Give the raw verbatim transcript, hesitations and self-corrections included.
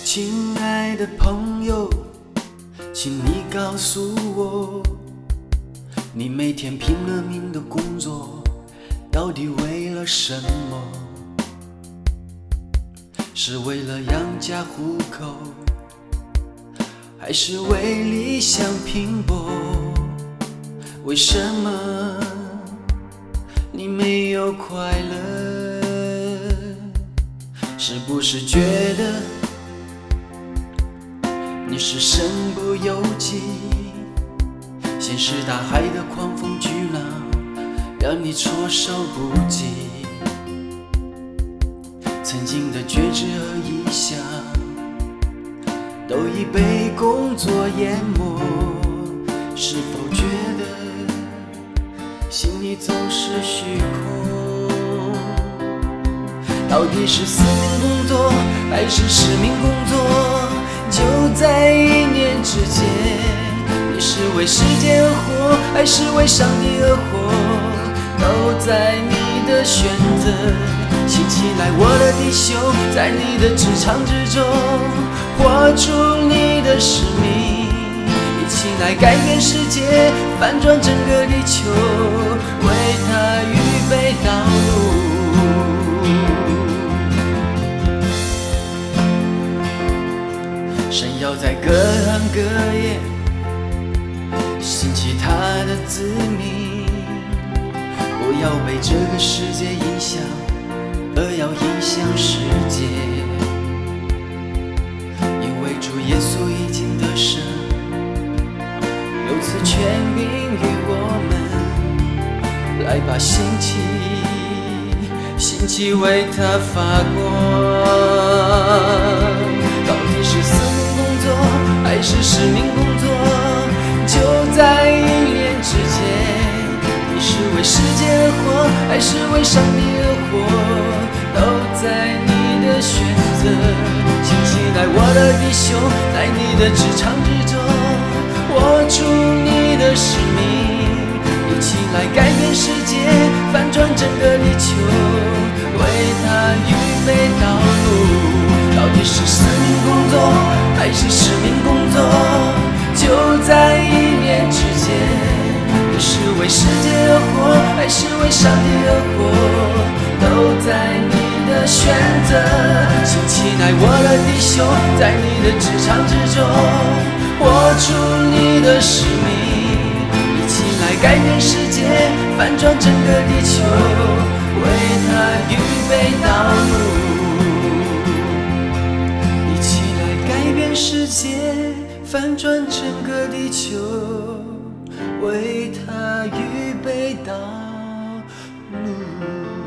亲爱的朋友，请你告诉我，你每天拼了命的工作，到底为了什么？是为了养家糊口，还是为理想拼搏？为什么你没有快乐？是不是觉得你是身不由己？现实大海的狂风巨浪，让你措手不及。曾经的觉知和意向，都已被工作淹没。是否觉得心里总是虚空？到底是私命工作还是使命工作？就在一念之间，你是为世界而活，还是为上帝而活？都在你的选择。醒起来，我的弟兄，在你的职场之中，活出你的使命，一起来改变世界，翻转整个地球，为他预备道路。神要在各行各业兴起他的子民，不要被这个世界影响，而要影响世界。因为主耶稣已经得胜，有此权柄于我们，来吧，兴起，兴起为他发光。到底是私命工作还是使命工作？就在一念之间，你是为世界而活，还是为上帝而活？都在你的选择。请起来，我的弟兄，在你的职场之中，活出你的使命，一起来改变世界，翻转整个地球，为他预备道路。到底是私命工作还是使命工作？就在一念之间，你是为世界而活，还是为上帝而活？都在你的选择。兴起来，我的弟兄，在你的职场之中，活出你的使命，一起来改变世界，翻转整个地球，为他预备道路。一起来改变世界，翻转整个地球，为他预备道路。